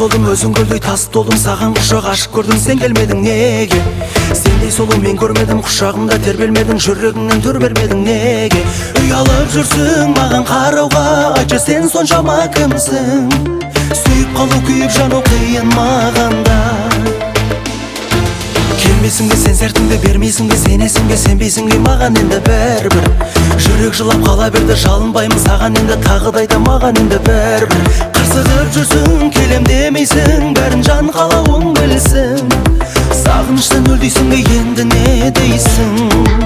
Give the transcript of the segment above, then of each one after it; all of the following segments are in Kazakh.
болдым өзің көлдей тас толдым, саған құшақ ашып көрдім, сен келмедің неге? Сендей сұлу мен көрмедім, құшағымда тербелмедің, жүрегіңнен түр бермедің неге? Ұялып жүрсің маған қарауға, айтшы сен соншама кімсің? Сүйіп қалу, күйіп жану қиын мағанда. Келмесің бе сен сертіңді, бермейсің бе сенесің бе, сенбейсің бе маған енді бәрібір. Жүрек жылап қала берді, жалынбаймын саған енді, тағы да айтам маған енді бәрібір. Қырсығып жүрсің, келем демейсің, бәрін жан қалауың білсін. Сағыныштан өлдейсің бе енді не дейсің?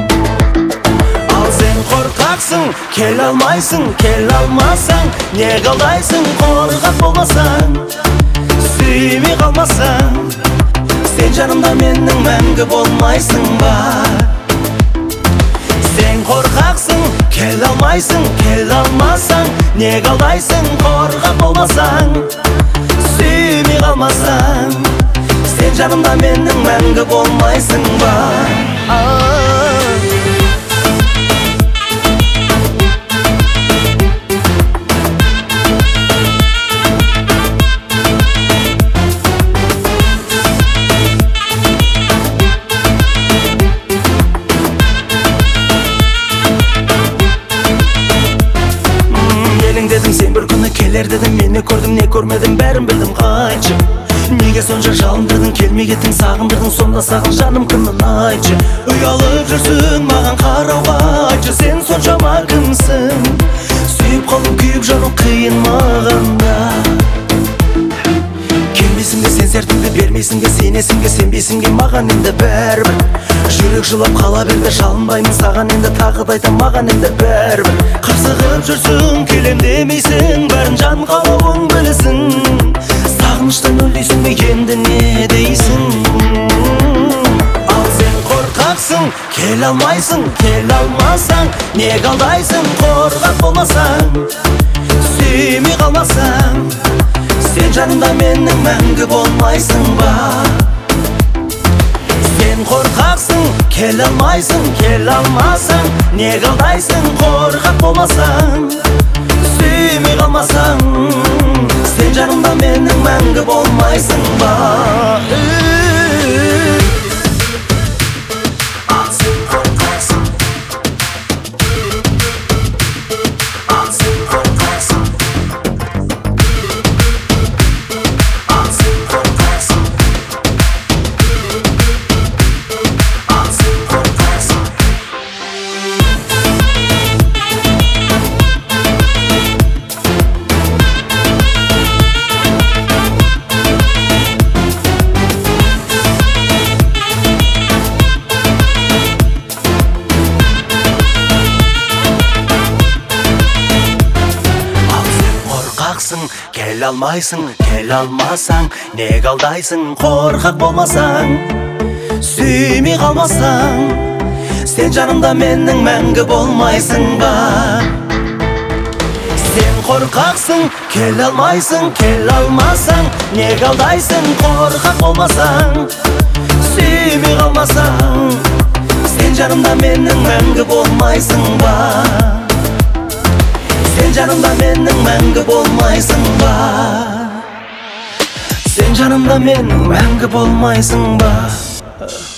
Ал сен қорқақсың, кел алмайсың, кел алмасаң, не қалдайсың? Қорқақ болмасаң, сүймей қалмасаң, сен жанымда менің мәңгі болмайсың ба? Сен қорқақсың, кел алмайсың, кел алмасаң, не қалдайсың? Қорқақ болмасаң, сүймей қалмасаң, сен жанымда менің мәңгі болмайсың ба? Dedim sen bir күні келер dedim, мені көрдім не көрмедім, бәрін білдім қайтшы. Неге сонша жалындырдың, келмей кеттің, сағындырдың, сонда саған жаным кіммін айтшы. Ұялып жүрсің маған қарауға, айтшы сен соншама кімсің? Сүйіп қалу, күйіп жану қиын мағанда. Келмейсің бе сен сертіңді, бермейсің бе сенесің бе, сенбейсің бе маған енді бәрібір. Жүрек жылап қала берді, жалынбаймын саған енді, тағы да айтам маған енді бәрібір. Қырсығып жүрсің, келем демейсің, бәрін жан қалауың білсін. Сағыныштан өлдейсің бе енді не дейсің? Ал сен қорқақсың, кел алмайсың, кел алмасаң, не қалдайсың? Қорқақ болмасаң, сүймей қалмасаң, сен жанымда менің мәңгі болмайсың ба? Сен қорқақсың, кел алмайсың, кел алмасаң, не қалдайсың? Қорқақ болмасаң, сүймей қалмасаң, сен жанымда менің мәңгі болмайсың ба? Кел алмайсың, кел алмасаң, не қалдайсың? Қорқақ болмасаң, сүймей қалмасаң, сен жанымда менің мәңгі болмайсың ба? Сен қорқақсың, кел алмайсың, кел алмасаң, не қалдайсың? Қорқақ болмасаң, сүймей қалмасаң, сен жанымда менің мәңгі болмайсың ба? Сен жанымда менің мәңгі болмайсың ба? Сен жанымда менің мәңгі болмайсың ба?